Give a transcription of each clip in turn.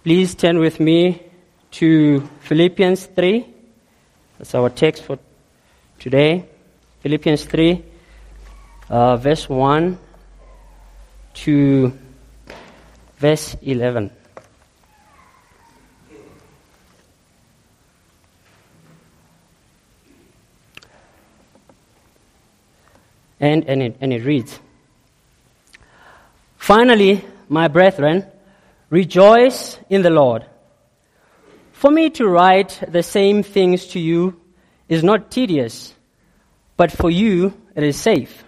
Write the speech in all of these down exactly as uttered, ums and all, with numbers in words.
Please turn with me to Philippians three. That's our text for today. Philippians three, uh, verse one to verse eleven. And, and, it, and it reads, "Finally, my brethren, rejoice in the Lord. For me to write the same things to you is not tedious, but for you it is safe.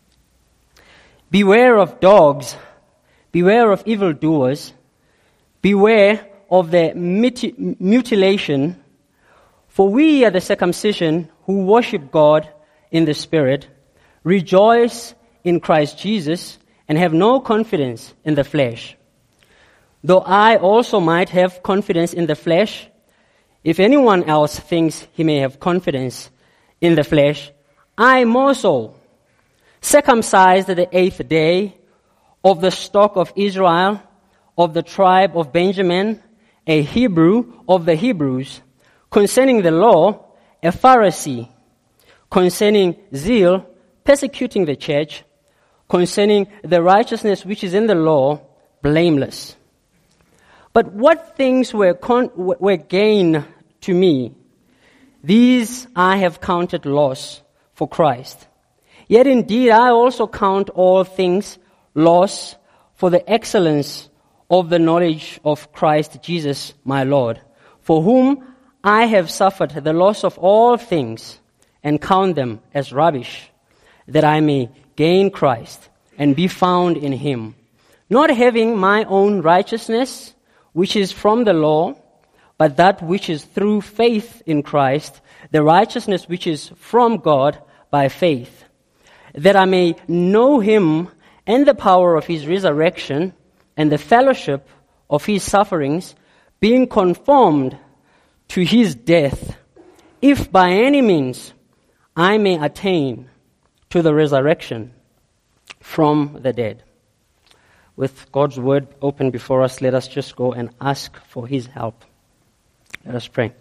Beware of dogs, beware of evildoers, beware of the muti- mutilation, for we are the circumcision who worship God in the Spirit, rejoice in Christ Jesus, and have no confidence in the flesh. Though I also might have confidence in the flesh, if anyone else thinks he may have confidence in the flesh, I more so, circumcised the eighth day, of the stock of Israel, of the tribe of Benjamin, a Hebrew of the Hebrews, concerning the law, a Pharisee, concerning zeal, persecuting the church, concerning the righteousness which is in the law, blameless. But what things were con- were gain to me, these I have counted loss for Christ. Yet indeed I also count all things loss for the excellence of the knowledge of Christ Jesus my Lord, for whom I have suffered the loss of all things, and count them as rubbish, that I may gain Christ and be found in him, not having my own righteousness, which is from the law, but that which is through faith in Christ, the righteousness which is from God by faith, that I may know him and the power of his resurrection and the fellowship of his sufferings, being conformed to his death, if by any means I may attain to the resurrection from the dead." With God's word open before us, let us just go and ask for his help. Let us pray.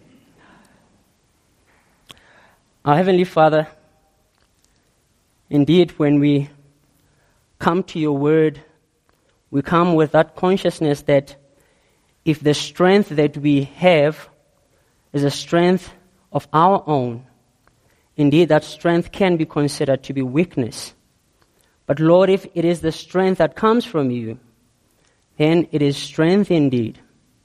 Our Heavenly Father, indeed, when we come to your word, we come with that consciousness that if the strength that we have is a strength of our own, indeed that strength can be considered to be weakness. But Lord, if it is the strength that comes from you, then it is strength indeed.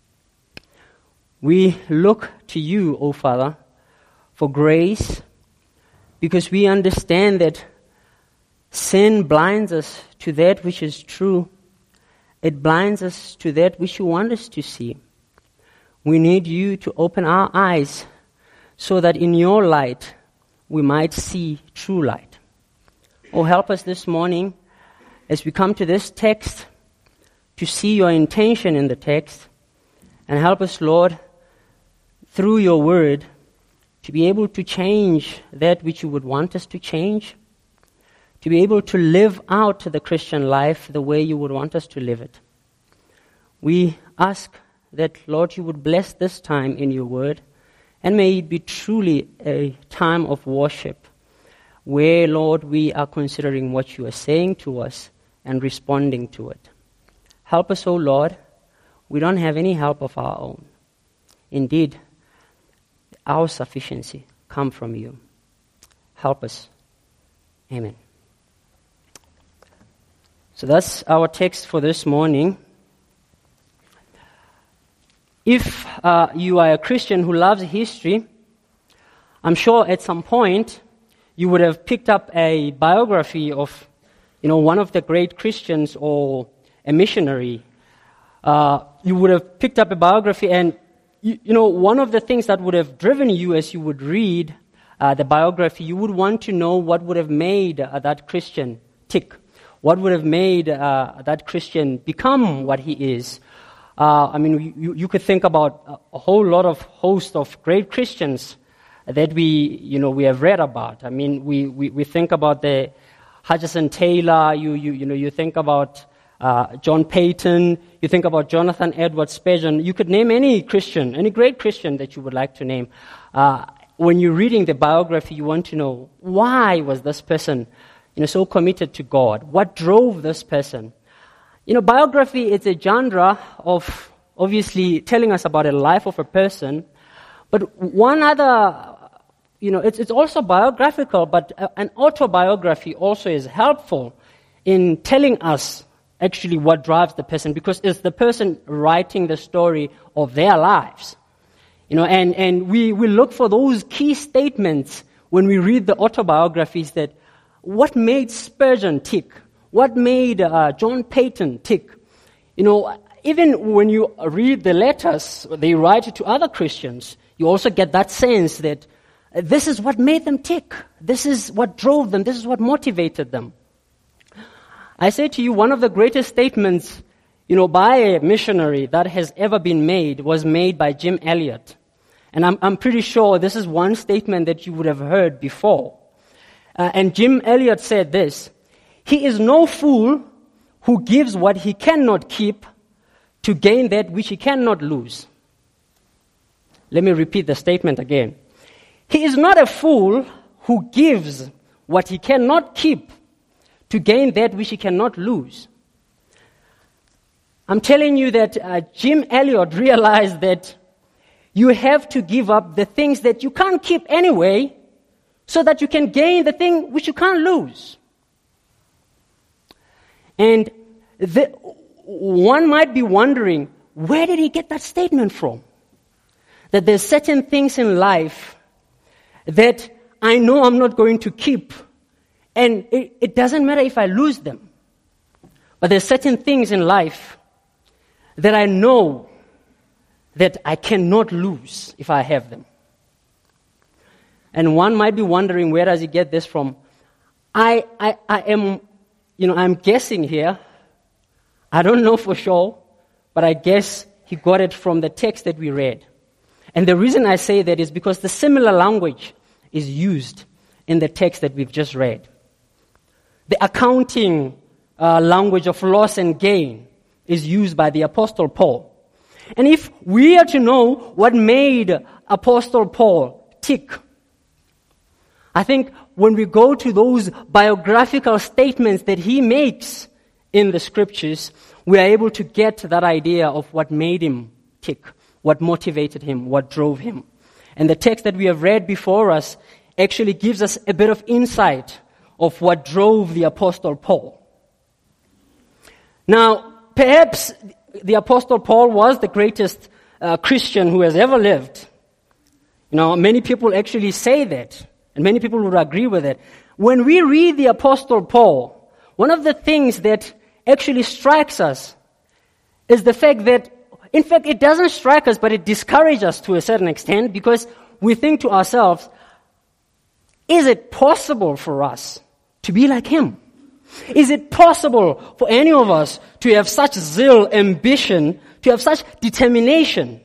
We look to you, O Father, for grace, because we understand that sin blinds us to that which is true. It blinds us to that which you want us to see. We need you to open our eyes so that in your light we might see true light. Oh, help us this morning as we come to this text to see your intention in the text, and help us, Lord, through your word to be able to change that which you would want us to change, to be able to live out the Christian life the way you would want us to live it. We ask that, Lord, you would bless this time in your word, and may it be truly a time of worship, where, Lord, we are considering what you are saying to us and responding to it. Help us, O Lord. We don't have any help of our own. Indeed, our sufficiency comes from you. Help us. Amen. So that's our text for this morning. If uh, you are a Christian who loves history, I'm sure at some point you would have picked up a biography of, you know, one of the great Christians or a missionary. Uh, you would have picked up a biography, and, you, you know, one of the things that would have driven you as you would read uh, the biography, you would want to know what would have made uh, that Christian tick. What would have made uh, that Christian become what he is. Uh, I mean, you, you could think about a, a whole lot of host of great Christians that we, you know, we have read about. I mean, we, we, we think about the Hutchison Taylor. You, you, you know, you think about uh, John Payton, you think about Jonathan Edwards, Spurgeon. You could name any Christian, any great Christian that you would like to name. Uh, when you're reading the biography, you want to know, why was this person, you know, so committed to God? What drove this person? You know, biography is a genre of obviously telling us about a life of a person, but one other, you know, it's, it's also biographical, but an autobiography also is helpful in telling us actually what drives the person, because it's the person writing the story of their lives. You know, and, and we, we look for those key statements when we read the autobiographies, that what made Spurgeon tick? What made uh, John Payton tick? You know, even when you read the letters they write to other Christians, you also get that sense that this is what made them tick. This is what drove them. This is what motivated them. I say to you, one of the greatest statements, you know, by a missionary that has ever been made was made by Jim Elliot. And I'm, I'm pretty sure this is one statement that you would have heard before. Uh, and Jim Elliot said this: "He is no fool who gives what he cannot keep to gain that which he cannot lose." Let me repeat the statement again. He is not a fool who gives what he cannot keep to gain that which he cannot lose. I'm telling you that uh, Jim Elliot realized that you have to give up the things that you can't keep anyway, so that you can gain the thing which you can't lose. And the, one might be wondering, where did he get that statement from? That there's certain things in life that I know I'm not going to keep, and it, it doesn't matter if I lose them. But there's certain things in life that I know that I cannot lose if I have them. And one might be wondering, where does he get this from? I, I, I am, you know, I'm guessing here. I don't know for sure, but I guess he got it from the text that we read. And the reason I say that is because the similar language is used in the text that we've just read. The accounting uh, language of loss and gain is used by the Apostle Paul. And if we are to know what made Apostle Paul tick, I think when we go to those biographical statements that he makes in the scriptures, we are able to get that idea of what made him tick, what motivated him, what drove him. And the text that we have read before us actually gives us a bit of insight of what drove the Apostle Paul. Now, perhaps the Apostle Paul was the greatest uh, Christian who has ever lived. You know, many people actually say that, and many people would agree with it. When we read the Apostle Paul, one of the things that actually strikes us is the fact that, in fact, it doesn't strike us, but it discourages us to a certain extent, because we think to ourselves, is it possible for us to be like him? Is it possible for any of us to have such zeal, ambition, to have such determination?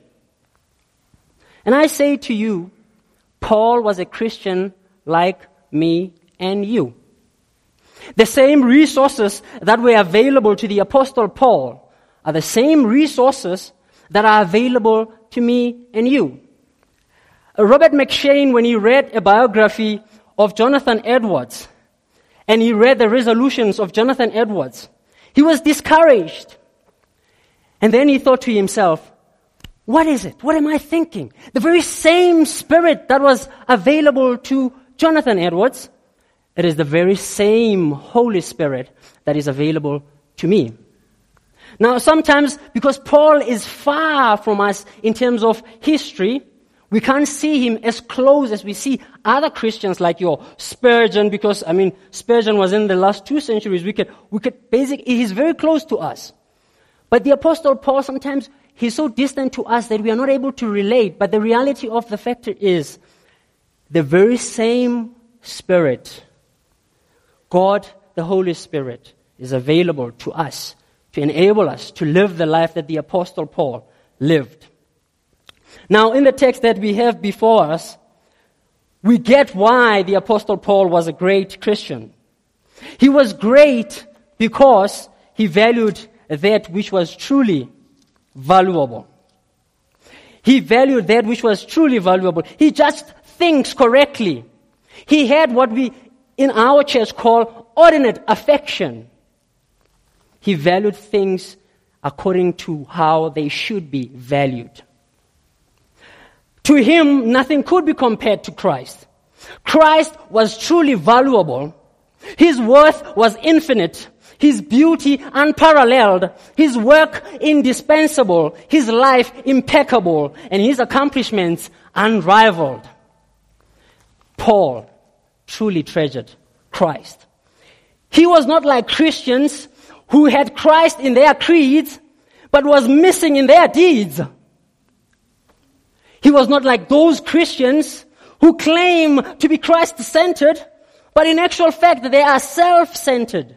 And I say to you, Paul was a Christian like me and you. The same resources that were available to the Apostle Paul are the same resources that are available to me and you. Robert McShane, when he read a biography of Jonathan Edwards, and he read the resolutions of Jonathan Edwards, he was discouraged. And then he thought to himself, what is it? What am I thinking? The very same spirit that was available to Jonathan Edwards, it is the very same Holy Spirit that is available to me. Now, sometimes, because Paul is far from us in terms of history, we can't see him as close as we see other Christians like your Spurgeon, because, I mean, Spurgeon was in the last two centuries. We could, we could basically, he's very close to us. But the Apostle Paul, sometimes he's so distant to us that we are not able to relate. But the reality of the factor is, the very same Spirit, God, the Holy Spirit, is available to us to enable us to live the life that the Apostle Paul lived. Now, in the text that we have before us, we get why the Apostle Paul was a great Christian. He was great because he valued that which was truly valuable. He valued that which was truly valuable. He judged things correctly. He had what we in our church call ordinate affection. He valued things according to how they should be valued. To him, nothing could be compared to Christ. Christ was truly valuable. His worth was infinite. His beauty unparalleled. His work indispensable. His life impeccable. And his accomplishments unrivaled. Paul truly treasured Christ. He was not like Christians who had Christ in their creeds, but was missing in their deeds. He was not like those Christians who claim to be Christ-centered, but in actual fact they are self-centered.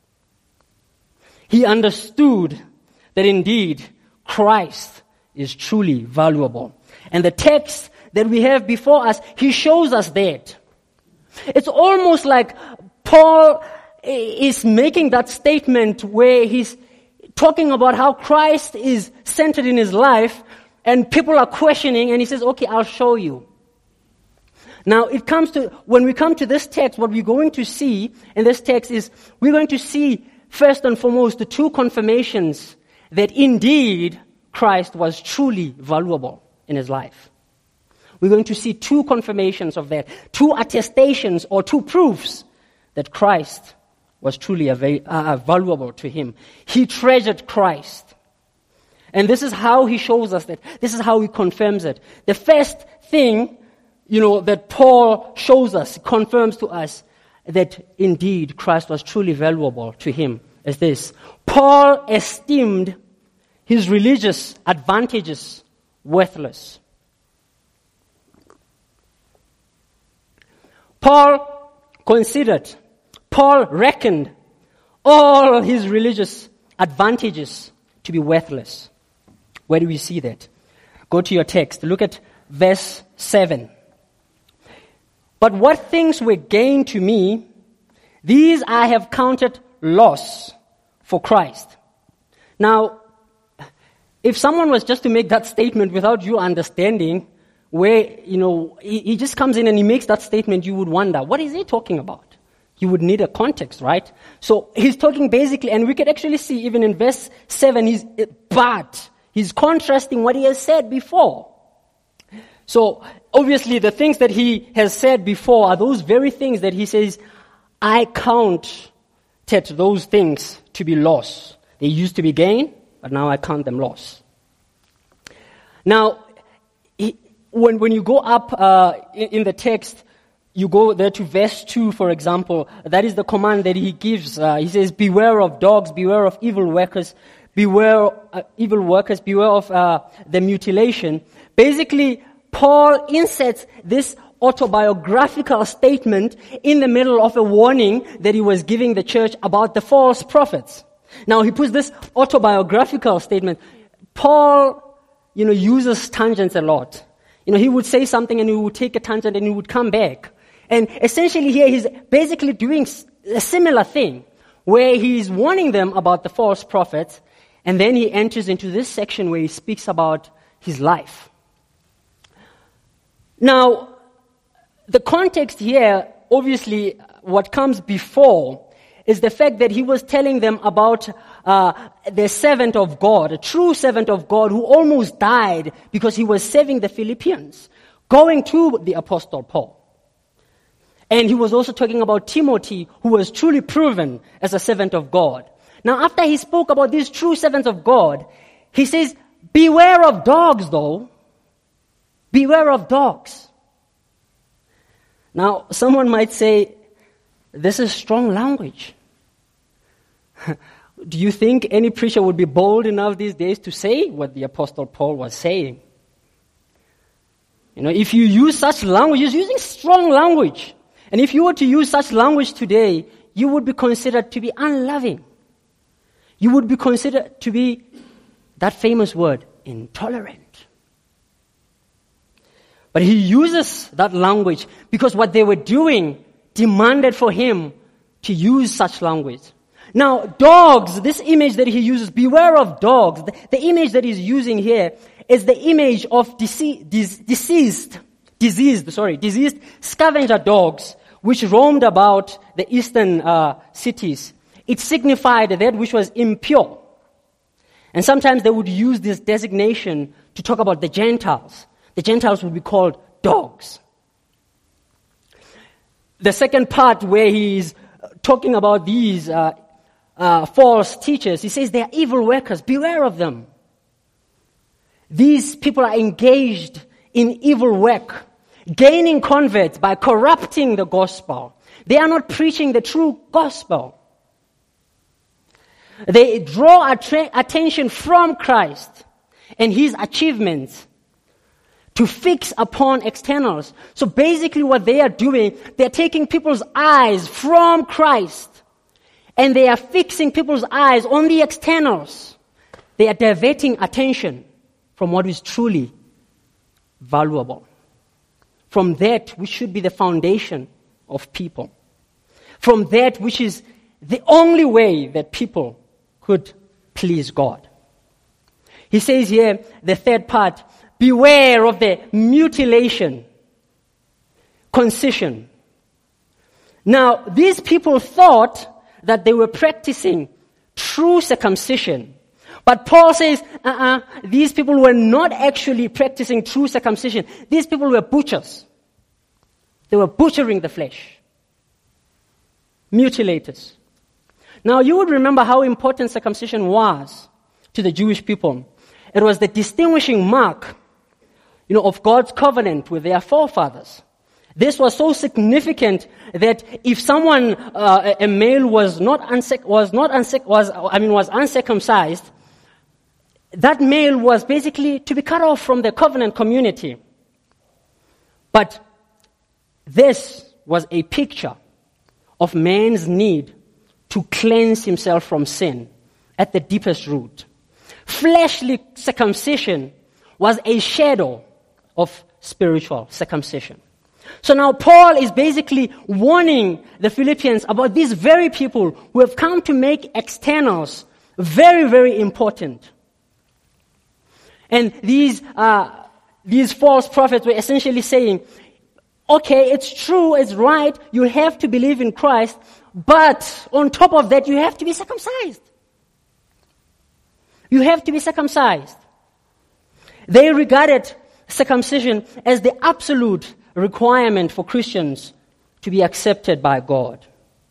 He understood that indeed Christ is truly valuable. And the text that we have before us, he shows us that. It's almost like Paul is making that statement where he's talking about how Christ is centered in his life, and people are questioning, and he says, okay, I'll show you. Now, it comes to, when we come to this text, what we're going to see in this text is, we're going to see, first and foremost, the two confirmations that indeed Christ was truly valuable in his life. We're going to see two confirmations of that, two attestations or two proofs that Christ was truly ava- uh, valuable to him. He treasured Christ. And this is how he shows us that. This is how he confirms it. The first thing, you know, that Paul shows us, confirms to us that indeed Christ was truly valuable to him is this. Paul esteemed his religious advantages worthless. Paul considered, Paul reckoned all his religious advantages to be worthless. Where do we see that? Go to your text. Look at verse seven. But what things were gain to me, these I have counted loss for Christ. Now, if someone was just to make that statement without you understanding where, you know, he, he just comes in and he makes that statement, you would wonder, what is he talking about? You would need a context, right? So he's talking basically, and we could actually see even in verse seven, he's, but he's contrasting what he has said before. So obviously the things that he has said before are those very things that he says, I counted those things to be loss. They used to be gain, but now I count them loss. Now, he, when, when you go up uh, in, in the text, you go there to verse two, for example. That is the command that he gives. Uh, he says, beware of dogs, beware of evil workers, beware uh, evil workers, beware of uh, the mutilation. Basically, Paul inserts this autobiographical statement in the middle of a warning that he was giving the church about the false prophets. Now, he puts this autobiographical statement. Paul, you know, uses tangents a lot. You know, he would say something and he would take a tangent and he would come back. And essentially here he's basically doing a similar thing where he's warning them about the false prophets, and then he enters into this section where he speaks about his life. Now, the context here, obviously, what comes before is the fact that he was telling them about uh, the servant of God, a true servant of God who almost died because he was saving the Philippians, going to the Apostle Paul. And he was also talking about Timothy, who was truly proven as a servant of God. Now, after he spoke about these true servants of God, he says, beware of dogs, though. Beware of dogs. Now, someone might say, this is strong language. Do you think any preacher would be bold enough these days to say what the Apostle Paul was saying? You know, if you use such language, you're using strong language. And if you were to use such language today, you would be considered to be unloving. You would be considered to be, that famous word, intolerant. But he uses that language because what they were doing demanded for him to use such language. Now, dogs, this image that he uses, beware of dogs. The, the image that he's using here is the image of dece- dis- deceased, diseased, sorry, diseased scavenger dogs which roamed about the eastern uh, cities. It signified that which was impure. And sometimes they would use this designation to talk about the Gentiles. The Gentiles would be called dogs. The second part where he's talking about these uh, uh, false teachers, he says they are evil workers. Beware of them. These people are engaged in evil work, gaining converts by corrupting the gospel. They are not preaching the true gospel. They draw attra- attention from Christ and his achievements to fix upon externals. So basically what they are doing, they are taking people's eyes from Christ and they are fixing people's eyes on the externals. They are diverting attention from what is truly valuable, from that which should be the foundation of people, from that which is the only way that people could please God. He says here, the third part, beware of the mutilation, concision. Now, these people thought that they were practicing true circumcision. But Paul says, uh-uh, these people were not actually practicing true circumcision. These people were butchers. They were butchering the flesh. Mutilators. Now, you would remember how important circumcision was to the Jewish people. It was the distinguishing mark, you know, of God's covenant with their forefathers. This was so significant that if someone, uh, a male was not uncirc- was not uncirc- was I mean was uncircumcised, that male was basically to be cut off from the covenant community. But this was a picture of man's need to cleanse himself from sin at the deepest root. Fleshly circumcision was a shadow of spiritual circumcision. So now Paul is basically warning the Philippians about these very people who have come to make externals very, very important. And these uh, these false prophets were essentially saying, okay, it's true, it's right, you have to believe in Christ, but on top of that, you have to be circumcised. You have to be circumcised. They regarded circumcision as the absolute requirement for Christians to be accepted by God.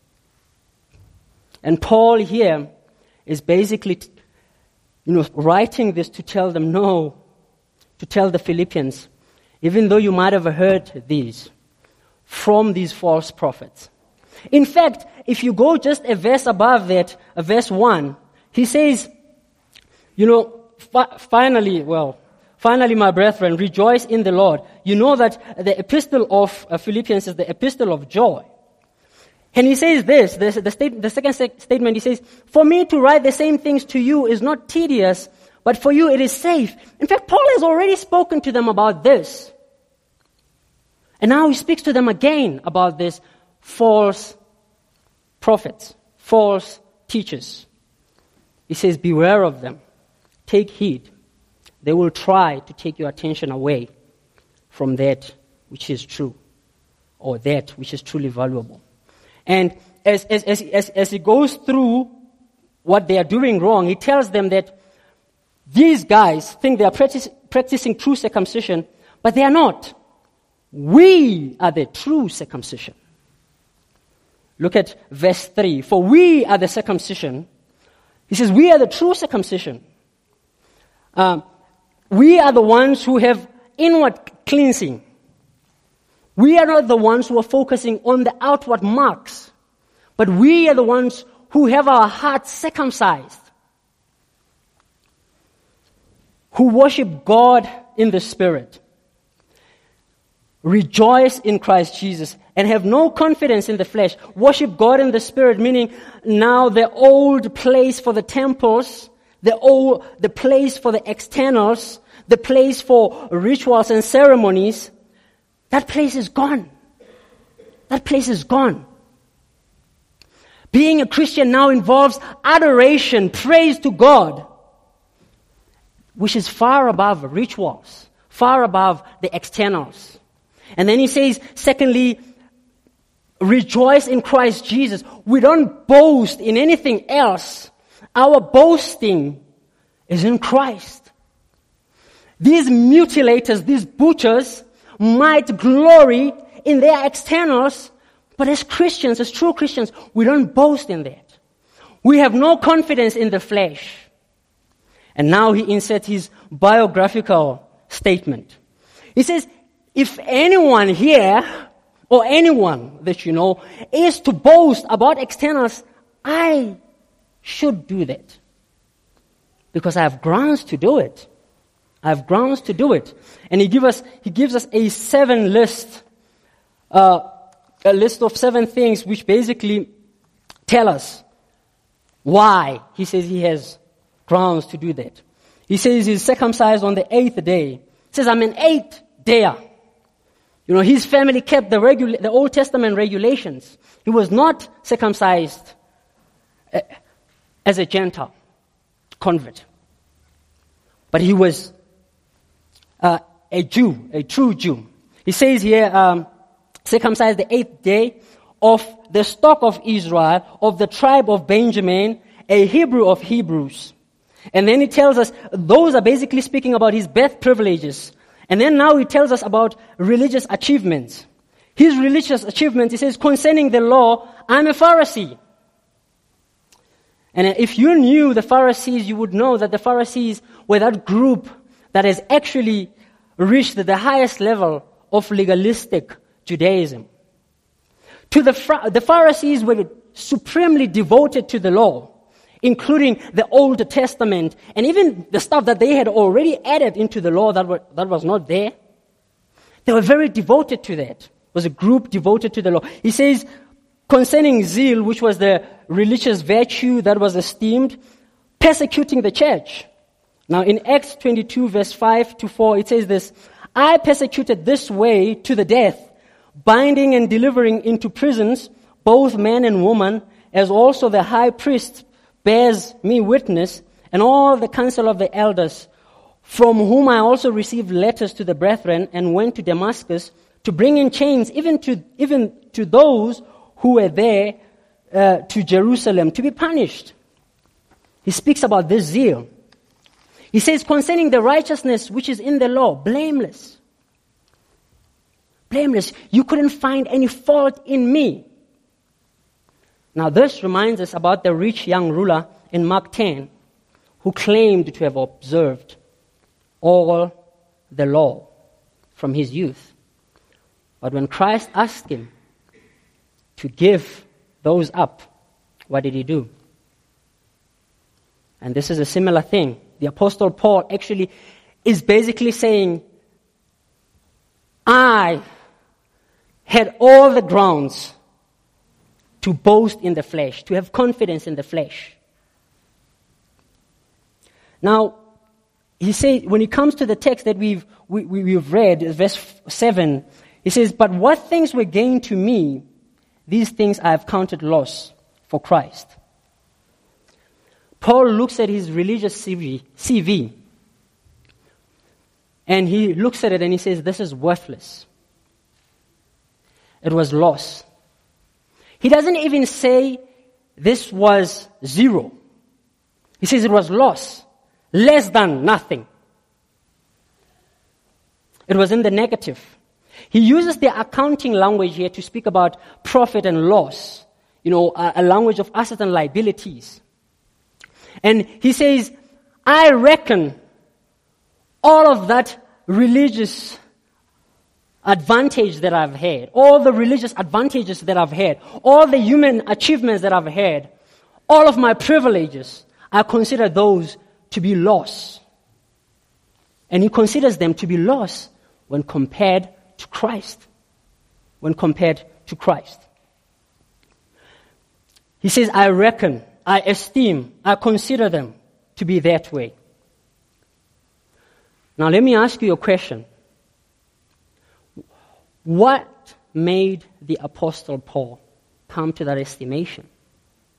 And Paul here is basically, you know, writing this to tell them no, to tell the Philippians, even though you might have heard these from these false prophets. In fact, if you go just a verse above that, a verse one, he says, you know, fi- finally, well, finally, my brethren, rejoice in the Lord. You know that the epistle of uh, Philippians is the epistle of joy. And he says this, the, the, state, the second se- statement, he says, for me to write the same things to you is not tedious, but for you it is safe. In fact, Paul has already spoken to them about this. And now he speaks to them again about this false prophets, false teachers. He says, beware of them. Take heed. They will try to take your attention away from that which is true, or that which is truly valuable. And as, as, as, as, as he goes through what they are doing wrong, he tells them that these guys think they are practice, practicing true circumcision, but they are not. We are the true circumcision. Look at verse three. For we are the circumcision. He says, we are the true circumcision. Um, we are the ones who have inward cleansing. We are not the ones who are focusing on the outward marks, but we are the ones who have our hearts circumcised, who worship God in the Spirit, rejoice in Christ Jesus, and have no confidence in the flesh. Worship God in the Spirit, meaning now the old place for the temples, the old, the place for the externals, the place for rituals and ceremonies, that place is gone. That place is gone. Being a Christian now involves adoration, praise to God, which is far above rituals, far above the externals. And then he says, secondly, rejoice in Christ Jesus. We don't boast in anything else. Our boasting is in Christ. These mutilators, these butchers, might glory in their externals, but as Christians, as true Christians, we don't boast in that. We have no confidence in the flesh. And now he inserts his biographical statement. He says, if anyone here, or anyone that you know, is to boast about externals, I should do that. Because I have grounds to do it. I have grounds to do it. And he, give us, he gives us a seven list, uh, a list of seven things which basically tell us why he says he has grounds to do that. He says he's circumcised on the eighth day. He says, I'm an eighth dayer. You know, his family kept the, regula- the Old Testament regulations. He was not circumcised uh, as a Gentile convert. But he was uh, a Jew, a true Jew. He says here, um, circumcised the eighth day of the stock of Israel, of the tribe of Benjamin, a Hebrew of Hebrews. And then he tells us, those are basically speaking about his birth privileges. And then now he tells us about religious achievements. His religious achievements, he says, concerning the law, I'm a Pharisee. And if you knew the Pharisees, you would know that the Pharisees were that group that has actually reached the highest level of legalistic Judaism. To the, the Pharisees were supremely devoted to the law, including the Old Testament, and even the stuff that they had already added into the law that, were, that was not there. They were very devoted to that. It was a group devoted to the law. He says, concerning zeal, which was the religious virtue that was esteemed, persecuting the church. Now in Acts twenty-two, verse five to four, it says this, I persecuted this way to the death, binding and delivering into prisons both men and women, as also the high priest bears me witness, and all the council of the elders, from whom I also received letters to the brethren, and went to Damascus to bring in chains even to even to those who were there uh, to Jerusalem to be punished. He speaks about this zeal. He says, concerning the righteousness which is in the law, blameless. Blameless. You couldn't find any fault in me. Now this reminds us about the rich young ruler in Mark ten, who claimed to have observed all the law from his youth. But when Christ asked him to give those up, what did he do? And this is a similar thing. The Apostle Paul actually is basically saying, I had all the grounds to boast in the flesh, to have confidence in the flesh. Now, he says, when it comes to the text that we've we, we, we've read, verse seven, he says, but what things were gained to me, these things I have counted loss for Christ. Paul looks at his religious C V, C V, and he looks at it and he says, this is worthless. It was loss. He doesn't even say this was zero. He says it was loss, less than nothing. It was in the negative. He uses the accounting language here to speak about profit and loss, you know, a, a language of assets and liabilities. And he says, I reckon all of that religious advantage that I've had, all the religious advantages that I've had, all the human achievements that I've had, all of my privileges, I consider those to be loss. And he considers them to be loss when compared to Christ. When compared to Christ. He says, I reckon, I esteem, I consider them to be that way. Now let me ask you a question. What made the Apostle Paul come to that estimation?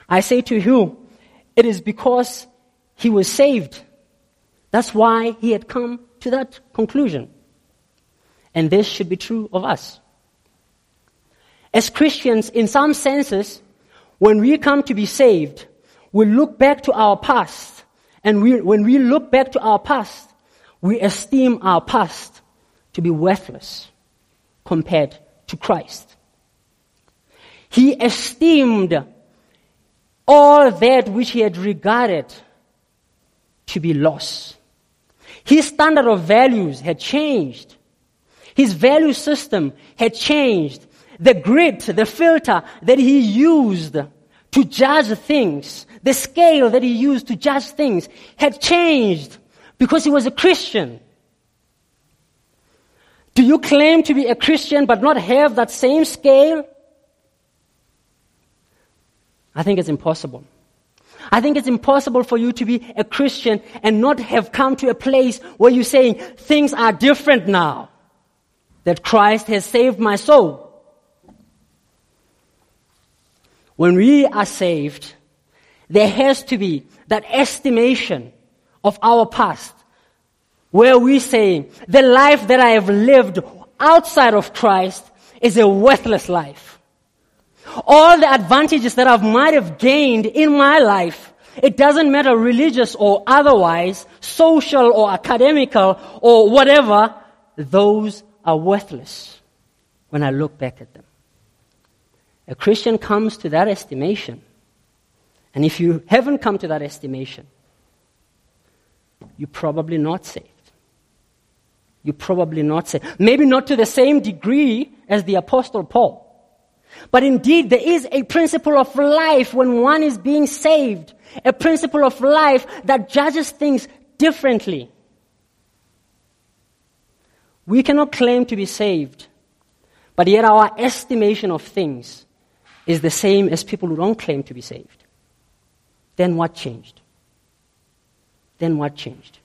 I say to you, it is because he was saved. That's why he had come to that conclusion. And this should be true of us. As Christians, in some senses, when we come to be saved, we look back to our past. And we, when we look back to our past, we esteem our past to be worthless compared to Christ. He esteemed all that which he had regarded to be loss. His standard of values had changed. His value system had changed. The grid, the filter that he used to judge things, the scale that he used to judge things had changed because he was a Christian. Do you claim to be a Christian but not have that same scale? I think it's impossible. I think it's impossible for you to be a Christian and not have come to a place where you're saying, things are different now, that Christ has saved my soul. When we are saved, there has to be that estimation of our past, where we say, the life that I have lived outside of Christ is a worthless life. All the advantages that I might have gained in my life, it doesn't matter religious or otherwise, social or academical or whatever, those are worthless when I look back at them. A Christian comes to that estimation. And if you haven't come to that estimation, you're probably not saved. You're probably not saved. Maybe not to the same degree as the Apostle Paul. But indeed, there is a principle of life when one is being saved. A principle of life that judges things differently. We cannot claim to be saved, but yet our estimation of things is the same as people who don't claim to be saved. Then what changed? Then what changed?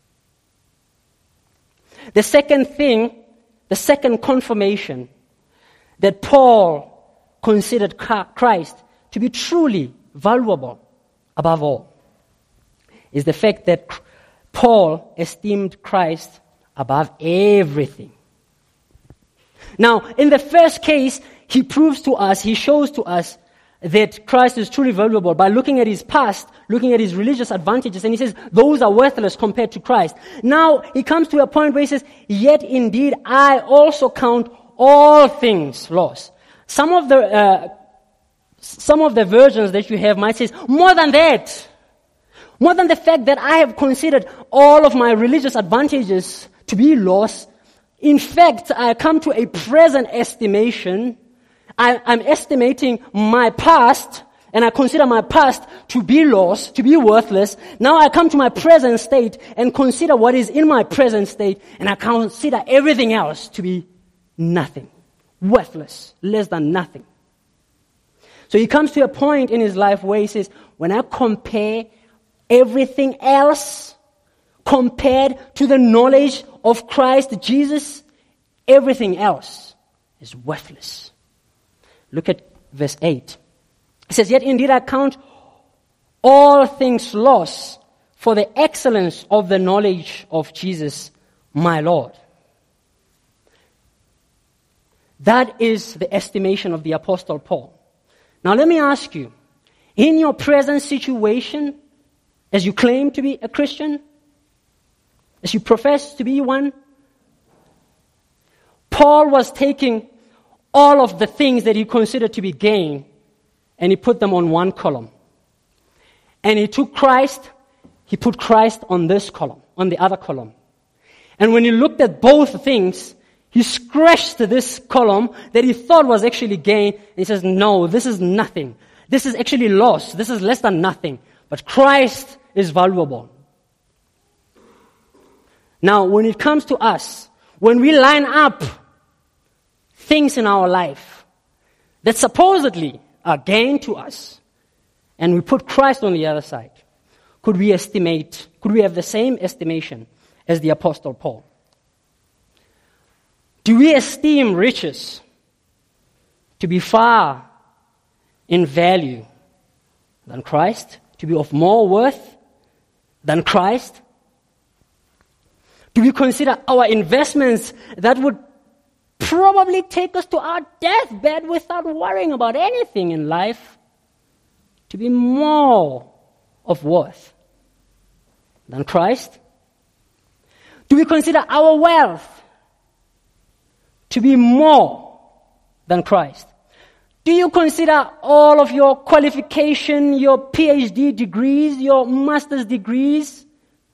The second thing, the second confirmation that Paul considered Christ to be truly valuable above all is the fact that Paul esteemed Christ above everything. Now, in the first case, he proves to us, he shows to us that Christ is truly valuable by looking at his past, looking at his religious advantages, and he says, those are worthless compared to Christ. Now, he comes to a point where he says, yet indeed I also count all things loss. Some of the uh, some of the versions that you have might say, more than that. More than the fact that I have considered all of my religious advantages to be loss. In fact, I come to a present estimation. I, I'm estimating my past, and I consider my past to be lost, to be worthless. Now I come to my present state and consider what is in my present state, and I consider everything else to be nothing. Worthless, less than nothing. So he comes to a point in his life where he says, when I compare everything else compared to the knowledge of Christ Jesus, everything else is worthless. Look at verse eight. It says, yet indeed I count all things loss for the excellence of the knowledge of Jesus, my Lord. That is the estimation of the Apostle Paul. Now let me ask you, in your present situation, as you claim to be a Christian, as you profess to be one, Paul was taking all of the things that he considered to be gain, and he put them on one column. And he took Christ, he put Christ on this column, on the other column. And when he looked at both things, he scratched this column that he thought was actually gain, and he says, no, this is nothing. This is actually loss. This is less than nothing. But Christ is valuable. Now, when it comes to us, when we line up things in our life that supposedly are gain to us, and we put Christ on the other side, could we estimate, could we have the same estimation as the Apostle Paul? Do we esteem riches to be far in value than Christ? To be of more worth than Christ? Do we consider our investments that would probably take us to our deathbed without worrying about anything in life to be more of worth than Christ? Do we consider our wealth to be more than Christ? Do you consider all of your qualification, your P H D degrees, your master's degrees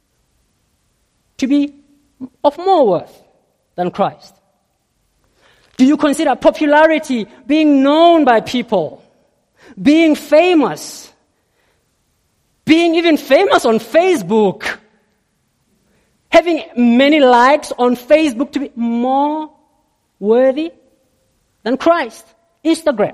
to be of more worth than Christ? Do you consider popularity, being known by people, being famous, being even famous on Facebook, having many likes on Facebook to be more worthy than Christ? Instagram.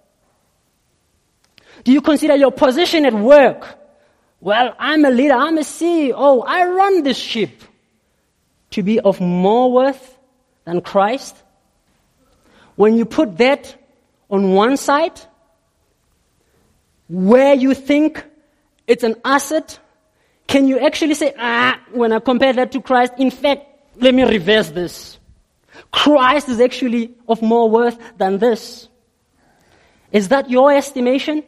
Do you consider your position at work? Well, I'm a leader, I'm a C E O, I run this ship, to be of more worth than Christ? When you put that on one side, where you think it's an asset, can you actually say, ah, when I compare that to Christ, in fact, let me reverse this. Christ is actually of more worth than this. Is that your estimation?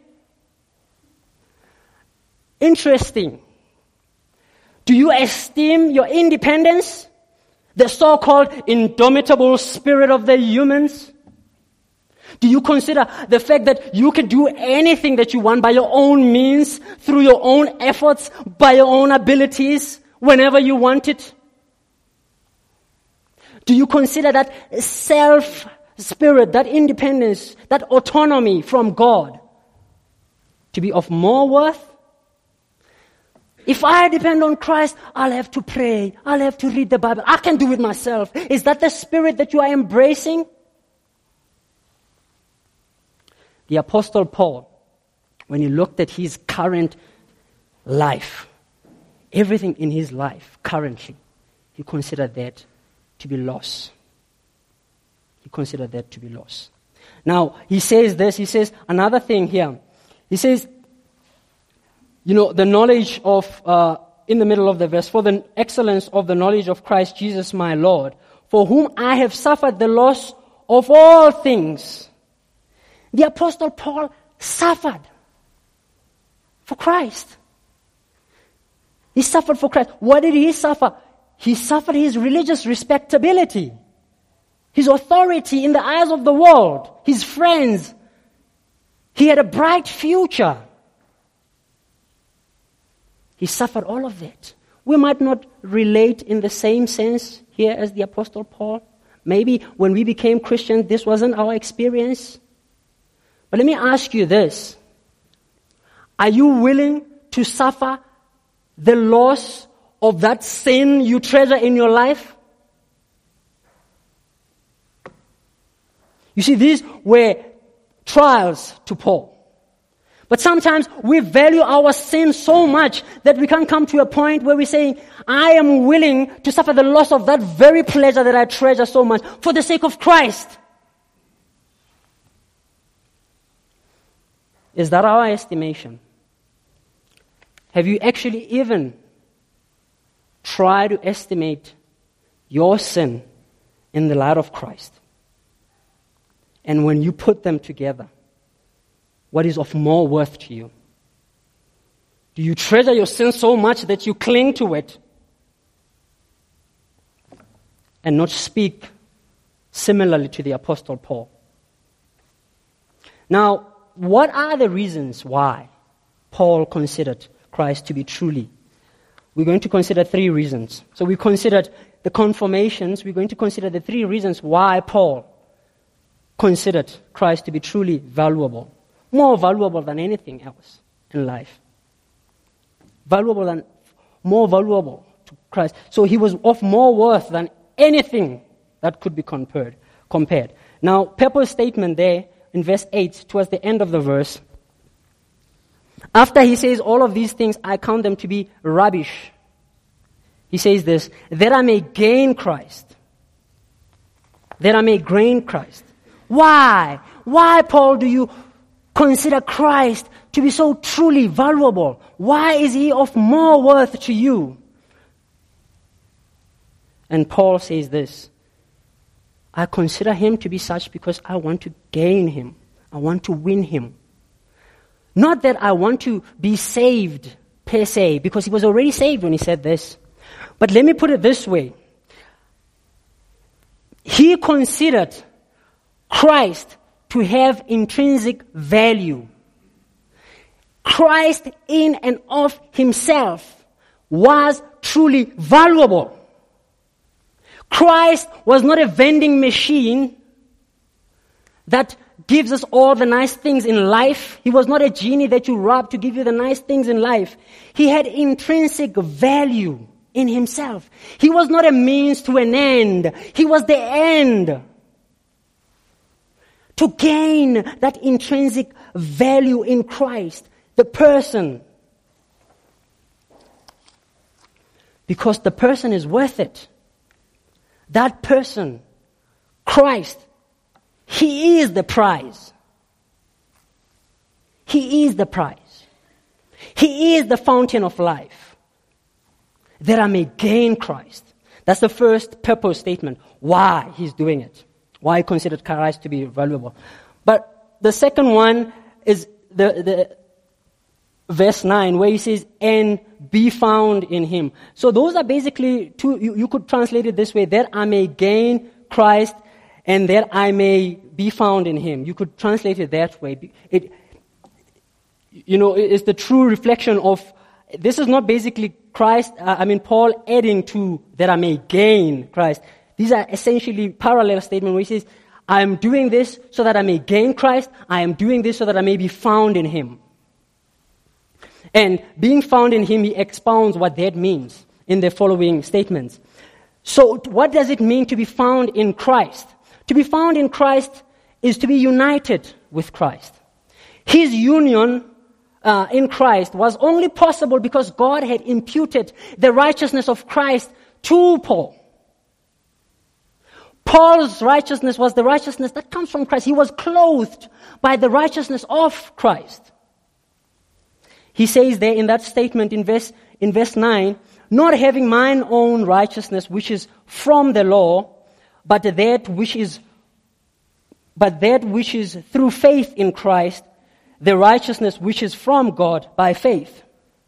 Interesting. Do you esteem your independence, the so-called indomitable spirit of the humans? Do you consider the fact that you can do anything that you want by your own means, through your own efforts, by your own abilities, whenever you want it? Do you consider that self-spirit, that independence, that autonomy from God to be of more worth? If I depend on Christ, I'll have to pray, I'll have to read the Bible, I can do it myself. Is that the spirit that you are embracing? The Apostle Paul, when he looked at his current life, everything in his life currently, he considered that to be loss. He considered that to be loss. Now, he says this, he says another thing here. He says, you know, the knowledge of, uh, in the middle of the verse, for the excellence of the knowledge of Christ Jesus my Lord, for whom I have suffered the loss of all things. The Apostle Paul suffered for Christ. He suffered for Christ. What did he suffer? He suffered his religious respectability, his authority in the eyes of the world, his friends. He had a bright future. He suffered all of that. We might not relate in the same sense here as the Apostle Paul. Maybe when we became Christians, this wasn't our experience. But let me ask you this. Are you willing to suffer the loss of that sin you treasure in your life? You see, these were trials to Paul. But sometimes we value our sin so much that we can't come to a point where we're saying, I am willing to suffer the loss of that very pleasure that I treasure so much for the sake of Christ. Is that our estimation? Have you actually even tried to estimate your sin in the light of Christ? And when you put them together, what is of more worth to you? Do you treasure your sin so much that you cling to it and not speak similarly to the Apostle Paul? Now, what are the reasons why Paul considered Christ to be truly? We're going to consider three reasons. So we considered the confirmations. We're going to consider the three reasons why Paul considered Christ to be truly valuable. More valuable than anything else in life. Valuable than, more valuable to Christ. So he was of more worth than anything that could be compared. compared. Now, Pepper's statement there, in verse eight, towards the end of the verse, after he says all of these things, I count them to be rubbish. He says this, that I may gain Christ. That I may gain Christ. Why? Why, Paul, do you consider Christ to to be so truly valuable? Why is he of more worth to you? And Paul says this, I consider him to be such because I want to gain him. I want to win him. Not that I want to be saved per se, because he was already saved when he said this. But let me put it this way. He considered Christ to have intrinsic value. Christ in and of himself was truly valuable. Christ was not a vending machine that gives us all the nice things in life. He was not a genie that you rub to give you the nice things in life. He had intrinsic value in himself. He was not a means to an end. He was the end. To gain that intrinsic value in Christ, the person. Because the person is worth it. That person, Christ, he is the prize. He is the prize. He is the fountain of life. That I may gain Christ. That's the first purpose statement. Why he's doing it. Why he considered Christ to be valuable. But the second one is the, the verse nine, where he says, and be found in him. So those are basically two, you, you could translate it this way, that I may gain Christ and that I may be found in him. You could translate it that way. It, you know, it's the true reflection of, this is not basically Christ, uh, I mean Paul adding to that I may gain Christ. These are essentially parallel statements where he says, I am doing this so that I may gain Christ. I am doing this so that I may be found in him. And being found in him, he expounds what that means in the following statements. So what does it mean to be found in Christ? To be found in Christ is to be united with Christ. His union uh, in Christ was only possible because God had imputed the righteousness of Christ to Paul. Paul's righteousness was the righteousness that comes from Christ. He was clothed by the righteousness of Christ. He says there in that statement in verse, in verse nine, not having mine own righteousness which is from the law, but that which is, but that which is through faith in Christ, the righteousness which is from God by faith.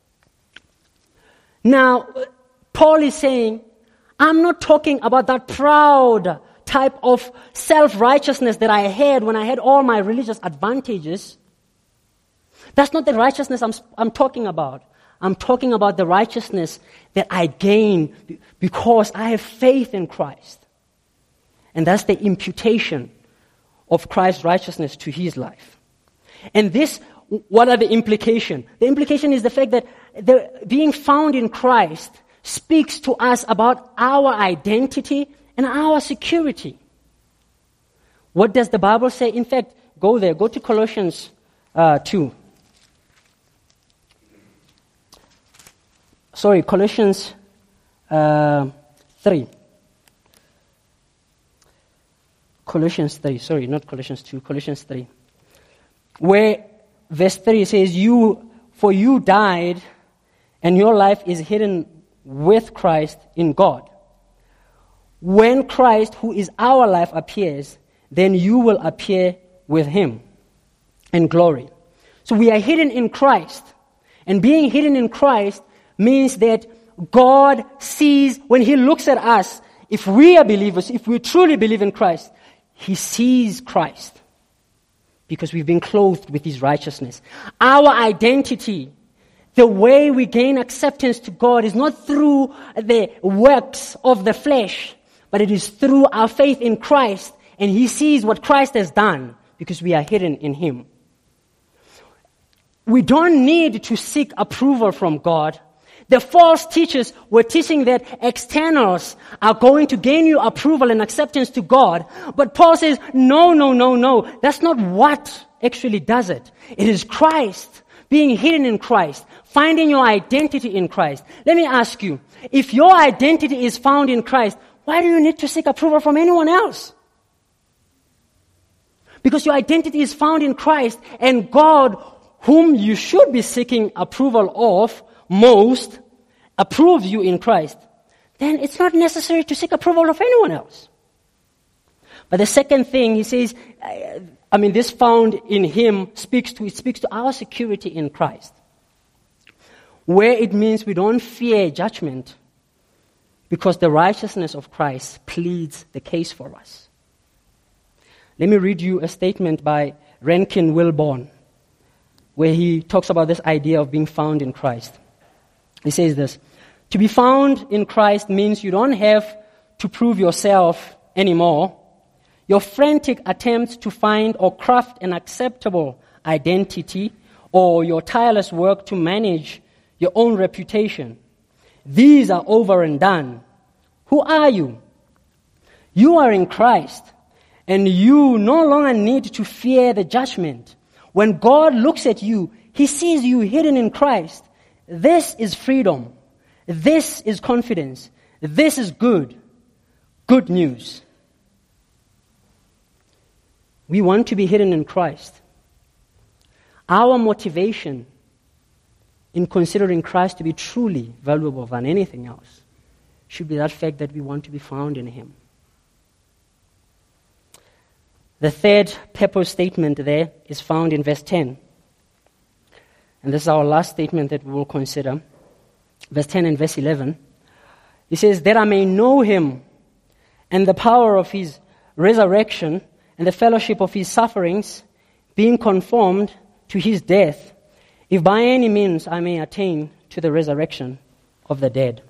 Now, Paul is saying, I'm not talking about that proud type of self-righteousness that I had when I had all my religious advantages. That's not the righteousness I'm, I'm talking about. I'm talking about the righteousness that I gain because I have faith in Christ. And that's the imputation of Christ's righteousness to his life. And this, what are the implications? The implication is the fact that the, being found in Christ speaks to us about our identity and our security. What does the Bible say? In fact, go there. Go to Colossians uh, two. Sorry, Colossians uh, three. Colossians three, sorry, not Colossians two, Colossians three. Where verse three says, "You, for you died, and your life is hidden with Christ in God. When Christ, who is our life, appears, then you will appear with him in glory." So we are hidden in Christ. And being hidden in Christ means that God sees, when he looks at us, if we are believers, if we truly believe in Christ, he sees Christ because we've been clothed with his righteousness. Our identity, the way we gain acceptance to God, is not through the works of the flesh, but it is through our faith in Christ, and he sees what Christ has done because we are hidden in him. We don't need to seek approval from God. The false teachers were teaching that externals are going to gain you approval and acceptance to God. But Paul says, no, no, no, no. That's not what actually does it. It is Christ, being hidden in Christ, finding your identity in Christ. Let me ask you, if your identity is found in Christ, why do you need to seek approval from anyone else? Because your identity is found in Christ, and God, whom you should be seeking approval of most, approves you in Christ, then it's not necessary to seek approval of anyone else. But the second thing, he says, I mean, this found in him speaks to, it speaks to our security in Christ. Where it means we don't fear judgment because the righteousness of Christ pleads the case for us. Let me read you a statement by Rankin Wilbourne, where he talks about this idea of being found in Christ. He says this: to be found in Christ means you don't have to prove yourself anymore. Your frantic attempts to find or craft an acceptable identity, or your tireless work to manage your own reputation, these are over and done. Who are you? You are in Christ, and you no longer need to fear the judgment. When God looks at you, He sees you hidden in Christ. This is freedom. This is confidence. This is good. Good news. We want to be hidden in Christ. Our motivation in considering Christ to be truly valuable than anything else should be that fact that we want to be found in Him. The third purpose statement there is found in verse ten. And this is our last statement that we will consider. Verse ten and verse eleven. He says, that I may know Him and the power of His resurrection and the fellowship of His sufferings, being conformed to His death, if by any means I may attain to the resurrection of the dead.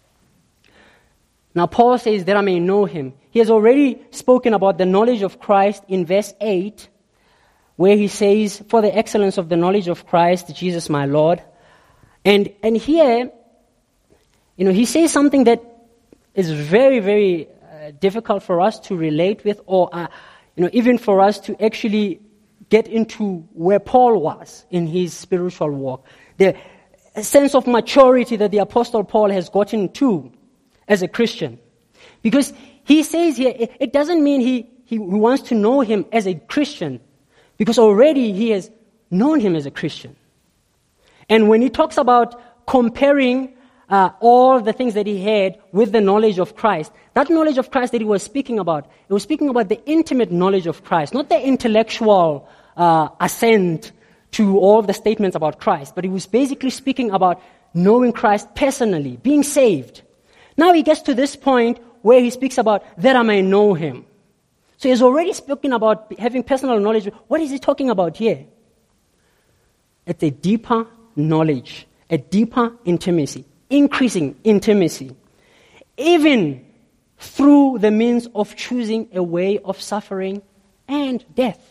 Now Paul says that I may know Him. He has already spoken about the knowledge of Christ in verse eight, where he says, for the excellence of the knowledge of Christ, Jesus my Lord. And, and here, you know, he says something that is very, very uh, difficult for us to relate with, or, uh, you know, even for us to actually get into where Paul was in his spiritual walk. The sense of maturity that the Apostle Paul has gotten to as a Christian. Because he says here, it, it doesn't mean he, he wants to know him as a Christian, because already he has known him as a Christian. And when he talks about comparing uh, all the things that he had with the knowledge of Christ, that knowledge of Christ that he was speaking about, he was speaking about the intimate knowledge of Christ, not the intellectual uh, assent to all the statements about Christ, but he was basically speaking about knowing Christ personally, being saved. Now he gets to this point where he speaks about that I may know Him. So he's already spoken about having personal knowledge. What is he talking about here? It's a deeper knowledge, a deeper intimacy, increasing intimacy, even through the means of choosing a way of suffering and death.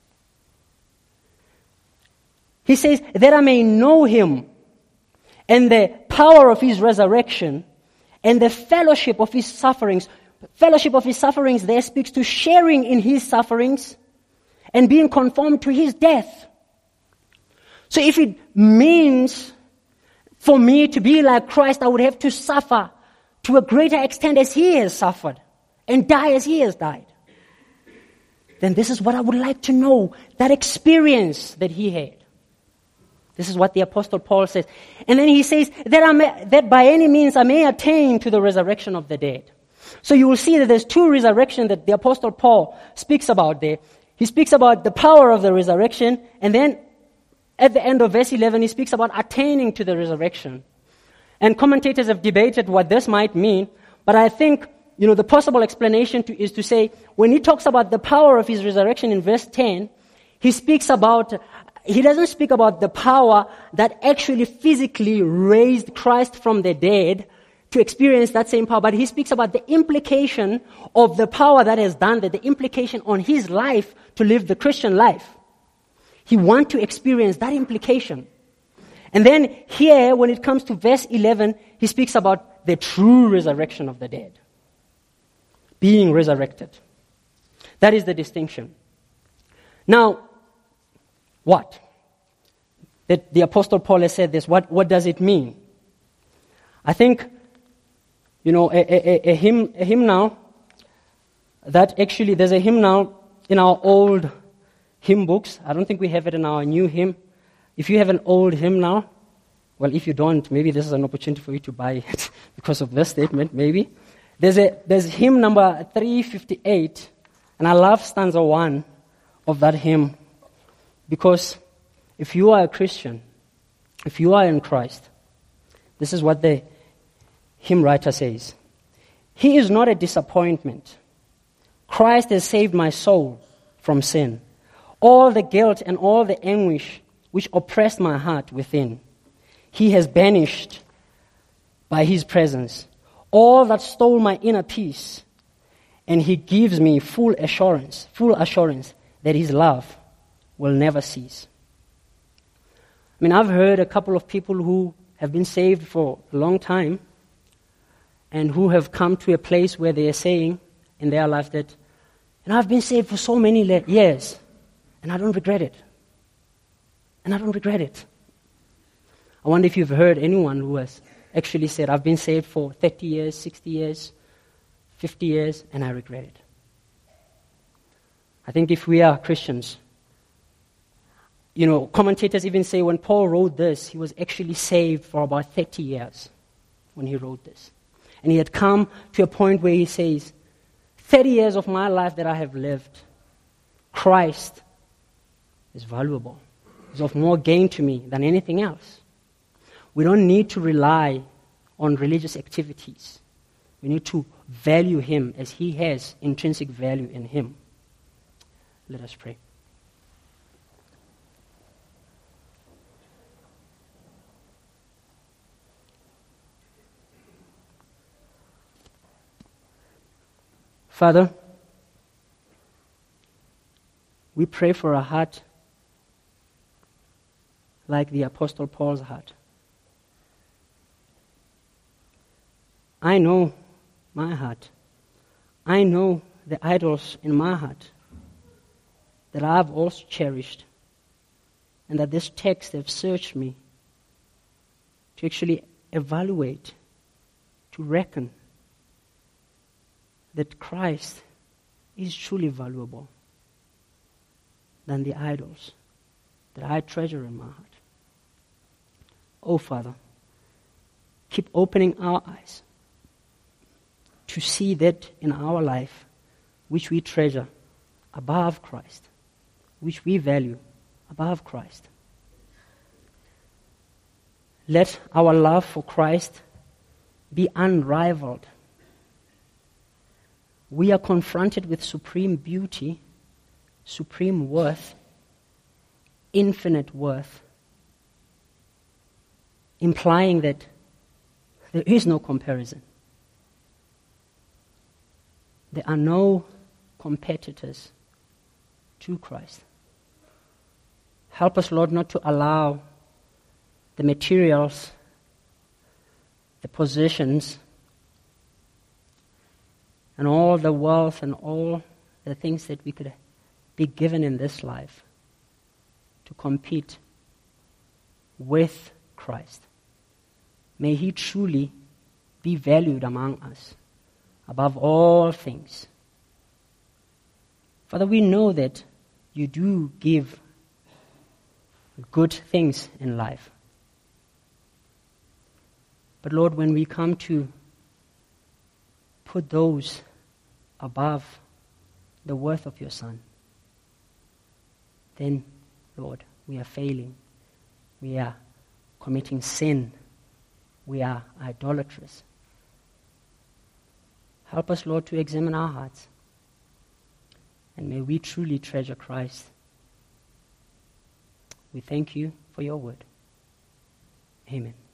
He says, that I may know Him and the power of His resurrection and the fellowship of His sufferings. Fellowship of His sufferings there speaks to sharing in His sufferings and being conformed to His death. So if it means for me to be like Christ, I would have to suffer to a greater extent as He has suffered and die as He has died, then this is what I would like to know, that experience that He had. This is what the Apostle Paul says. And then he says that, I may, that by any means I may attain to the resurrection of the dead. So you will see that there's two resurrections that the Apostle Paul speaks about there. He speaks about the power of the resurrection, and then at the end of verse eleven, he speaks about attaining to the resurrection. And commentators have debated what this might mean, but I think, you know, the possible explanation to, is to say, when he talks about the power of His resurrection in verse ten, he speaks about, he doesn't speak about the power that actually physically raised Christ from the dead to experience that same power, but he speaks about the implication of the power that has done that, the implication on his life to live the Christian life. He wants to experience that implication. And then here, when it comes to verse eleven, he speaks about the true resurrection of the dead. Being resurrected. That is the distinction. Now, what? That the Apostle Paul has said this. What, what does it mean? I think, you know, a, a, a, hymn, a hymnal, that actually, there's a hymnal in our old hymn books. I don't think we have it in our new hymn If you have an old hymn now, well, if you don't, maybe this is an opportunity for you to buy it because of this statement, maybe. There's a there's hymn number three fifty-eight, and I love stanza one of that hymn, because if you are a Christian, if you are in Christ, this is what the hymn writer says. He is not a disappointment. Christ has saved my soul from sin. All the guilt and all the anguish which oppressed my heart within, He has banished by His presence all that stole my inner peace, and He gives me full assurance, full assurance that His love will never cease. I mean, I've heard a couple of people who have been saved for a long time and who have come to a place where they are saying in their life that, you know, I've been saved for so many le- years and I don't regret it. And I don't regret it. I wonder if you've heard anyone who has actually said, I've been saved for thirty years, sixty years, fifty years, and I regret it. I think if we are Christians, you know, commentators even say when Paul wrote this, he was actually saved for about thirty years when he wrote this. And he had come to a point where he says, thirty years of my life that I have lived, Christ is valuable. It's of more gain to me than anything else. We don't need to rely on religious activities. We need to value Him as He has intrinsic value in Him. Let us pray. Father, we pray for a heart like the Apostle Paul's heart. I know my heart. I know the idols in my heart that I've also cherished, and that this text have searched me to actually evaluate, to reckon that Christ is truly valuable than the idols that I treasure in my heart. Oh, Father, keep opening our eyes to see that in our life which we treasure above Christ, which we value above Christ. Let our love for Christ be unrivaled. We are confronted with supreme beauty, supreme worth, infinite worth, implying that there is no comparison. There are no competitors to Christ. Help us, Lord, not to allow the materials, the possessions, and all the wealth and all the things that we could be given in this life to compete with Christ. May He truly be valued among us above all things. Father, we know that You do give good things in life. But Lord, when we come to put those above the worth of Your Son, then, Lord, we are failing. We are committing sin. We are idolatrous. Help us, Lord, to examine our hearts. And may we truly treasure Christ. We thank You for Your word. Amen.